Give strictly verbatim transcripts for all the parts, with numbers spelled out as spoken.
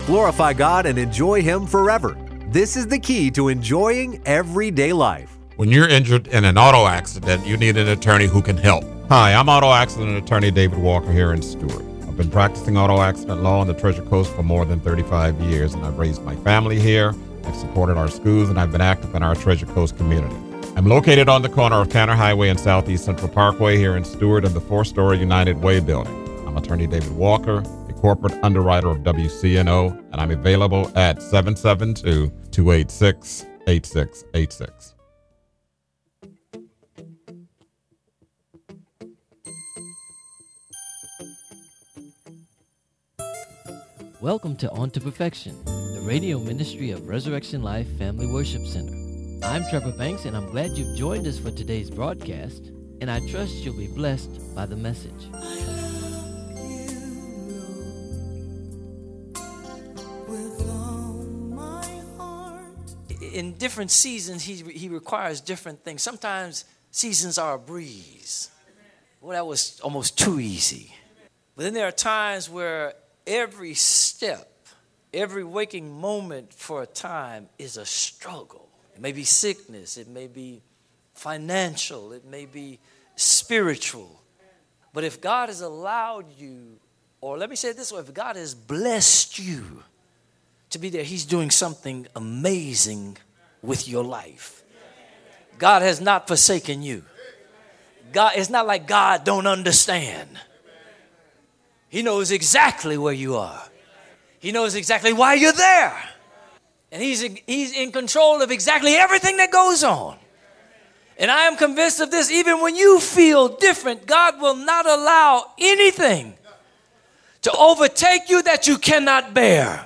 glorify God, and enjoy Him forever. This is the key to enjoying everyday life. When you're injured in an auto accident, you need an attorney who can help. Hi, I'm auto accident attorney David Walker here in Stewart. I've been practicing auto accident law on the Treasure Coast for more than thirty-five years, and I've raised my family here. I've supported our schools, and I've been active in our Treasure Coast community. I'm located on the corner of Canner Highway and Southeast Central Parkway here in Stewart in the four-story United Way building. I'm attorney David Walker, a corporate underwriter of W C N O, and I'm available at seven seven two, two eight six, eight six eight six. Welcome to On to Perfection, the radio ministry of Resurrection Life Family Worship Center. I'm Trevor Banks, and I'm glad you've joined us for today's broadcast, and I trust you'll be blessed by the message. In different seasons, he, he requires different things. Sometimes seasons are a breeze. Well, that was almost too easy. But then there are times where every step, every waking moment for a time is a struggle. It may be sickness, it may be financial, it may be spiritual. But if God has allowed you, or let me say it this way, if God has blessed you to be there, He's doing something amazing with your life. God has not forsaken you. God, it's not like God don't understand. He knows exactly where you are. He knows exactly why you're there. And he's, he's in control of exactly everything that goes on. And I am convinced of this, even when you feel different, God will not allow anything to overtake you that you cannot bear.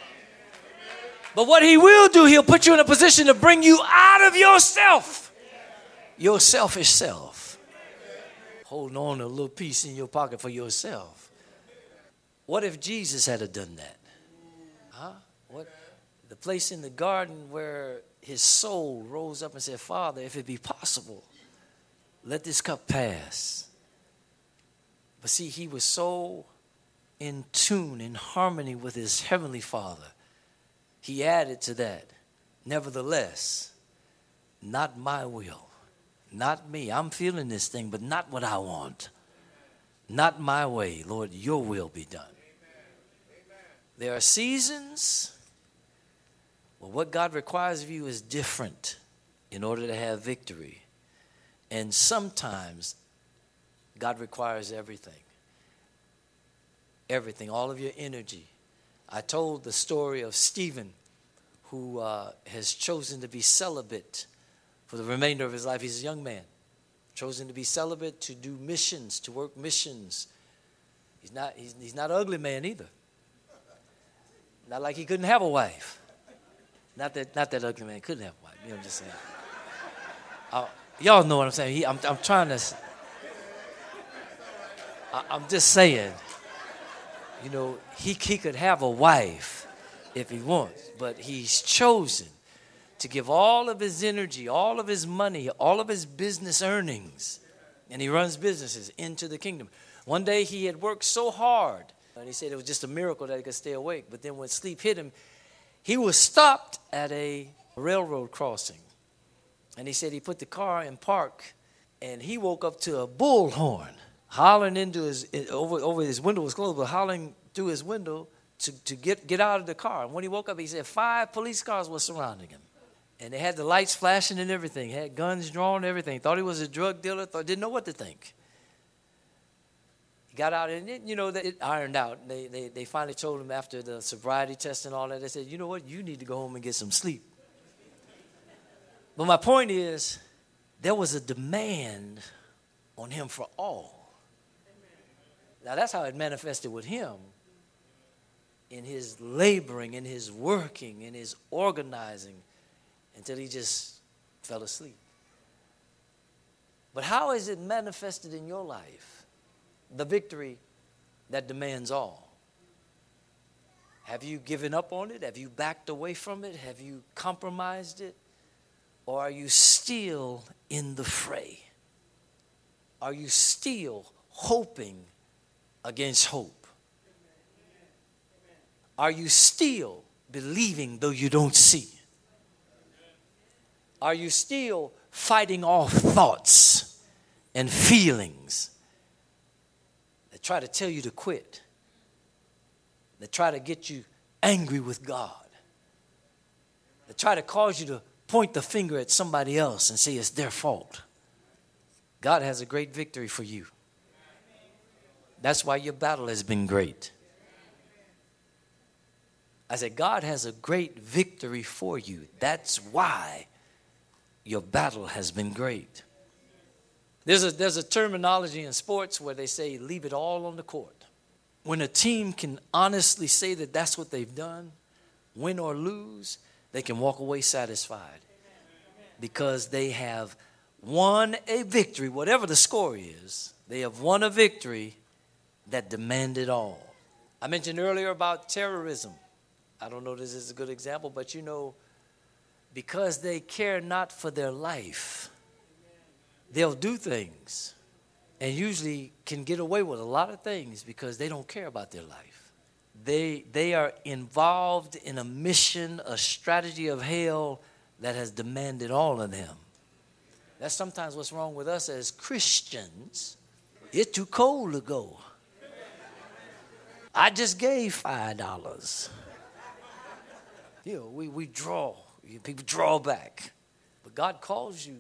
But what He will do, He'll put you in a position to bring you out of yourself, your selfish self. Holding on to a little piece in your pocket for yourself. What if Jesus had done that? Huh? What? The place in the garden where His soul rose up and said, Father, if it be possible, let this cup pass. But see, He was so in tune, in harmony with His Heavenly Father. He added to that, nevertheless, not my will, not me. I'm feeling this thing, but not what I want. Not my way, Lord, your will be done. There are seasons where what God requires of you is different in order to have victory. And sometimes God requires everything. Everything, all of your energy. I told the story of Stephen, who uh, has chosen to be celibate for the remainder of his life. He's a young man, chosen to be celibate, to do missions, to work missions. He's not, he's, he's not an ugly man either. Not like he couldn't have a wife. Not that, not that ugly man couldn't have a wife. You know what I'm just saying. Uh, y'all know what I'm saying. He, I'm, I'm trying to. I, I'm just saying. You know, he he could have a wife if he wants, but he's chosen to give all of his energy, all of his money, all of his business earnings, and he runs businesses into the kingdom. One day he had worked so hard, and he said it was just a miracle that he could stay awake. But then when sleep hit him, he was stopped at a railroad crossing. And he said he put the car in park, and he woke up to a bullhorn hollering into his, over, over his window was closed, but hollering through his window to, to get, get out of the car. And when he woke up, he said five police cars were surrounding him. And they had the lights flashing and everything, had guns drawn and everything. Thought he was a drug dealer, thought, didn't know what to think. He got out, and it, you know, it ironed out. They, they, they finally told him after the sobriety test and all that, they said, you know what, you need to go home and get some sleep. But my point is, there was a demand on him for all. Now, that's how it manifested with him in his laboring, in his working, in his organizing, until he just fell asleep. But how is it manifested in your life? The victory that demands all. Have you given up on it? Have you backed away from it? Have you compromised it? Or are you still in the fray? Are you still hoping against hope? Are you still believing though you don't see? Are you still fighting off thoughts and feelings that try to tell you to quit, that try to get you angry with God, that try to cause you to point the finger at somebody else and say it's their fault? God has a great victory for you. That's why your battle has been great. I said, God has a great victory for you. That's why your battle has been great. There's a, there's a terminology in sports where they say, leave it all on the court. When a team can honestly say that that's what they've done, win or lose, they can walk away satisfied because they have won a victory, whatever the score is. They have won a victory that demanded all. I mentioned earlier about terrorism. I don't know if this is a good example, but you know, because they care not for their life, they'll do things and usually can get away with a lot of things because they don't care about their life. They, they are involved in a mission, a strategy of hell that has demanded all of them. That's sometimes what's wrong with us as Christians. It's too cold to go. I just gave five dollars. You know, we, we draw. People draw back. But God calls you.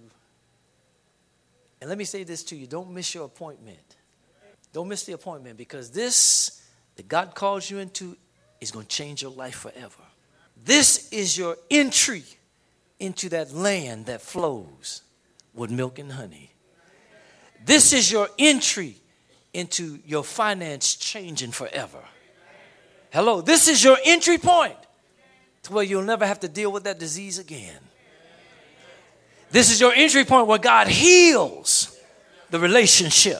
And let me say this to you. Don't miss your appointment. Don't miss the appointment, because this that God calls you into is going to change your life forever. This is your entry into that land that flows with milk and honey. This is your entry into your finance changing forever. Hello, this is your entry point to where you'll never have to deal with that disease again. This is your entry point where God heals the relationship,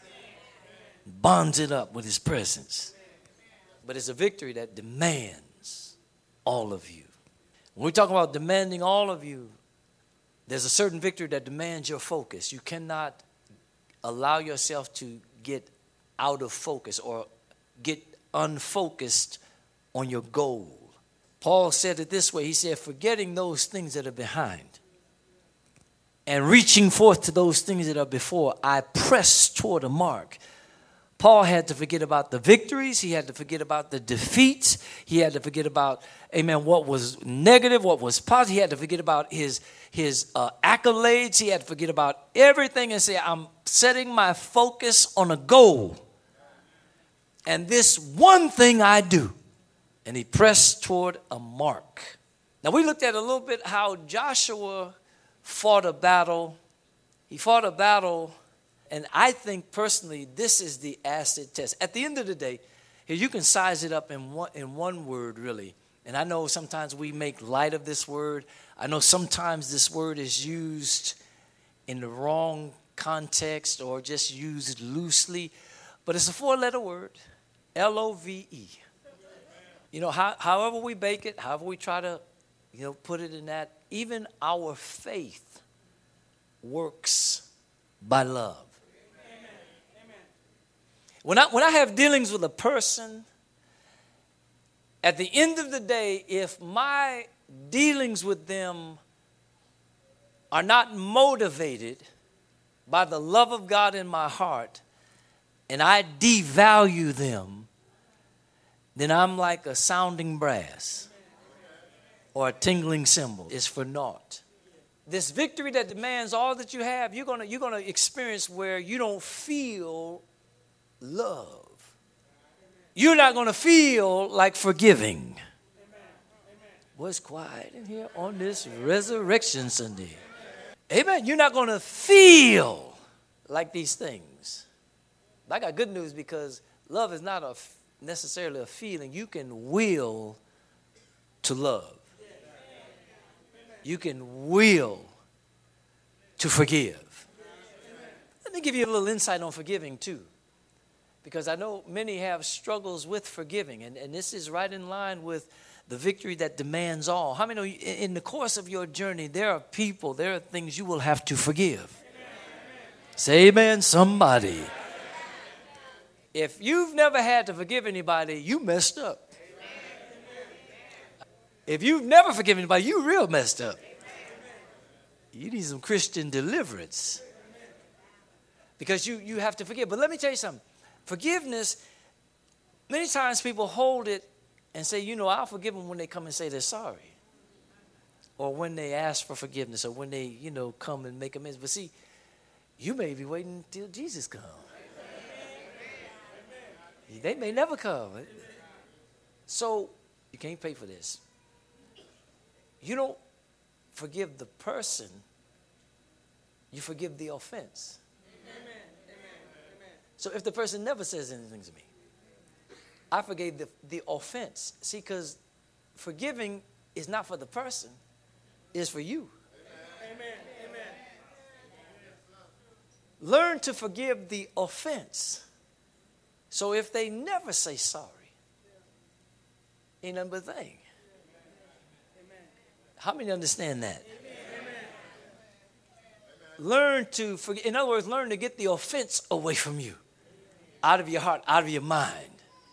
bonds it up with his presence. But it's a victory that demands all of you. When we talk about demanding all of you, there's a certain victory that demands your focus. You cannot allow yourself to get out of focus or get unfocused on your goal. Paul said it this way. He said, forgetting those things that are behind and reaching forth to those things that are before, I press toward a mark. Paul had to forget about the victories. He had to forget about the defeats. He had to forget about, amen, what was negative, what was positive. He had to forget about his, his uh, accolades. He had to forget about everything and say, I'm setting my focus on a goal. And this one thing I do. And he pressed toward a mark. Now, we looked at a little bit how Joshua fought a battle. He fought a battle. And I think personally, this is the acid test. At the end of the day, here you can size it up in one, in one word, really. And I know sometimes we make light of this word. I know sometimes this word is used in the wrong context or just used loosely. But it's a four-letter word, L O V E. You know, how, however we bake it, however we try to, you know, put it in that, even our faith works by love. When I, when I have dealings with a person, at the end of the day, if my dealings with them are not motivated by the love of God in my heart, and I devalue them, then I'm like a sounding brass or a tingling cymbal. It's for naught. This victory that demands all that you have, you're gonna, you're gonna experience where you don't feel love. You're not going to feel like forgiving. What's quiet in here on this Resurrection Sunday? Amen. You're not going to feel like these things. But I got good news, because love is not a, necessarily a feeling. You can will to love. You can will to forgive. Let me give you a little insight on forgiving too. Because I know many have struggles with forgiving, and, and this is right in line with the victory that demands all. How many know in the course of your journey, there are people, there are things you will have to forgive? Amen. Say amen, somebody. Amen. If you've never had to forgive anybody, you messed up. Amen. If you've never forgiven anybody, you real messed up. You need some Christian deliverance. Because you, you have to forgive. But let me tell you something. Forgiveness, many times people hold it and say, you know, I'll forgive them when they come and say they're sorry. Or when they ask for forgiveness, or when they, you know, come and make amends. But see, you may be waiting until Jesus comes. They may never come. So you can't pay for this. You don't forgive the person. You forgive the offense. So if the person never says anything to me, I forgave the, the offense. See, because forgiving is not for the person. It's for you. Amen. Amen. Learn to forgive the offense. So if they never say sorry, ain't nothing but a thing. How many understand that? Learn to forgive. In other words, learn to get the offense away from you, out of your heart, out of your mind,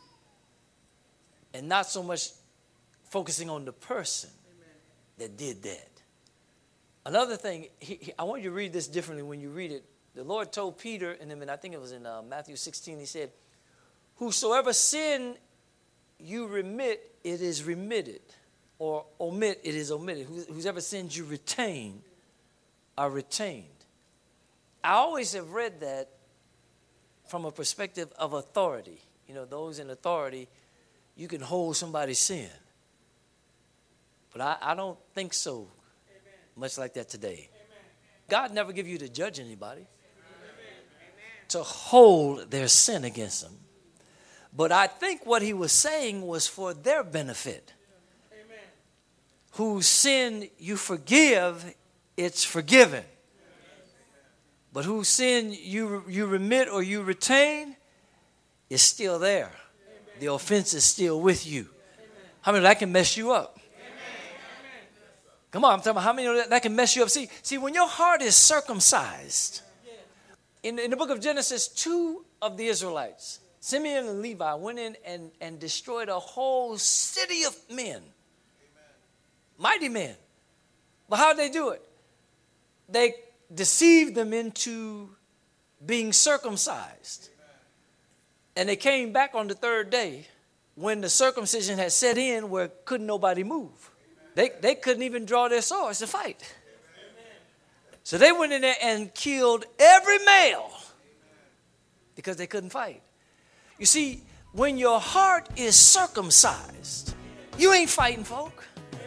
and not so much focusing on the person that did that. Another thing, he, he, I want you to read this differently when you read it. The Lord told Peter, and then I think it was in uh, Matthew sixteen, he said, whosoever sin you remit, it is remitted. Or omit, it is omitted. Whoever sins you retain are retained. I always have read that from a perspective of authority. You know, those in authority, you can hold somebody's sin. But I, I don't think so. Amen. Much like that today. Amen. God never give you to judge anybody. Amen. To hold their sin against them. But I think what he was saying was for their benefit. Amen. Whose sin you forgive, it's forgiven. Amen. But whose sin you, you remit or you retain, is still there. Amen. The offense is still with you. Amen. How many that can mess you up? Come on, I'm talking about how many of that, that can mess you up. See, see, when your heart is circumcised, in, in the book of Genesis, two of the Israelites, Simeon and Levi, went in and, and destroyed a whole city of men. Amen. Mighty men. But how did they do it? They deceived them into being circumcised. Amen. And they came back on the third day when the circumcision had set in where couldn't nobody move. They, they couldn't even draw their swords to fight. Amen. So they went in there and killed every male because they couldn't fight. You see, when your heart is circumcised, you ain't fighting folk.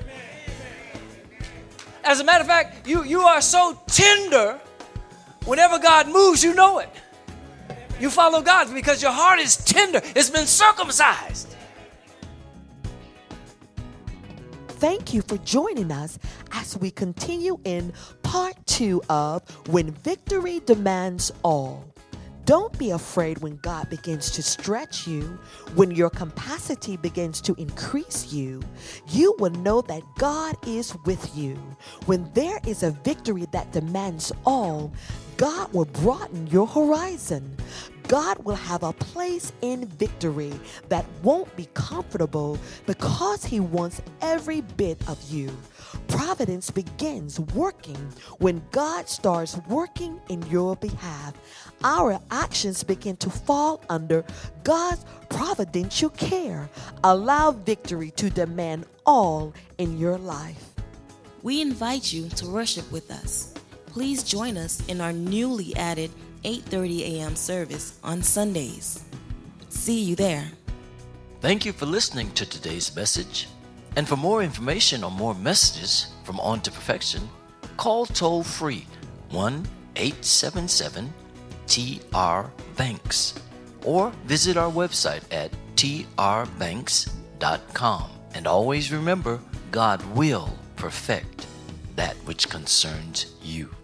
As a matter of fact, you, you are so tender, whenever God moves, you know it. You follow God because your heart is tender. It's been circumcised. Thank you for joining us as we continue in part two of When Victory Demands All. Don't be afraid when God begins to stretch you, when your capacity begins to increase you. You will know that God is with you. When there is a victory that demands all, God will broaden your horizon. God will have a place in victory that won't be comfortable because He wants every bit of you. Providence begins working when God starts working in your behalf. Our actions begin to fall under God's providential care. Allow victory to demand all in your life. We invite you to worship with us. Please join us in our newly added eight thirty a.m. service on Sundays. See you there. Thank you for listening to today's message. And for more information or more messages from On to Perfection, call toll free one eight seven seven T R Banks or visit our website at T R banks dot com. And always remember, God will perfect that which concerns you.